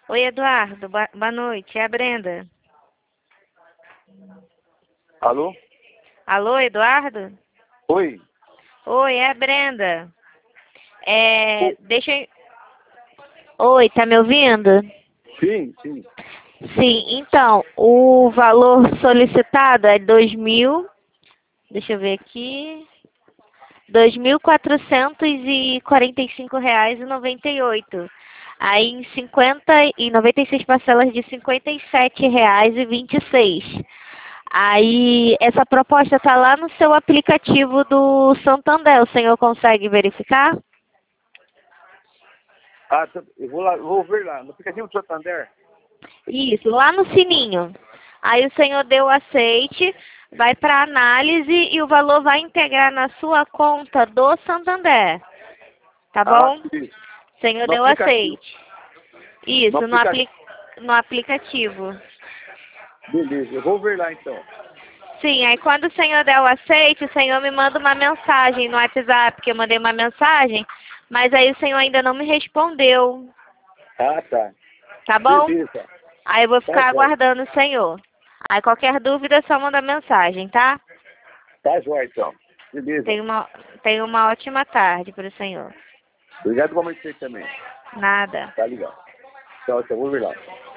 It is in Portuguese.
Oi, Eduardo. Boa noite. É a Brenda. Alô? Alô, Eduardo? Oi? Oi, é a Brenda. Deixa eu... Oi, tá me ouvindo? Sim, sim. Sim, então, o valor solicitado é 2.000, deixa eu ver aqui, R$ 2.445,98. Aí em 96 parcelas de R$ 57,26. Aí essa proposta está lá no seu aplicativo do Santander. O senhor consegue verificar? Eu vou lá, vou ver lá. No aplicativo do Santander? Isso, lá no sininho. Aí o senhor deu aceite, vai para análise e o valor vai integrar na sua conta do Santander. Tá Ah, bom? sim. O senhor No deu aplicativo. aceite. No Isso, aplicativo. no aplicativo. Beleza, eu vou ver lá então. Sim, aí quando o senhor der o aceite, o senhor me manda uma mensagem no WhatsApp, que eu mandei uma mensagem, mas aí o senhor ainda não me respondeu, Ah, tá. tá bom? Beleza. Aí eu vou Tá ficar jóia. aguardando o senhor. Aí qualquer dúvida é só manda mensagem, tá? Tá jóia então. Beleza. Tenha uma ótima tarde para o senhor. Obrigado igualmente você também. Nada. Tá ligado. Tchau, tchau. Vou ver lá.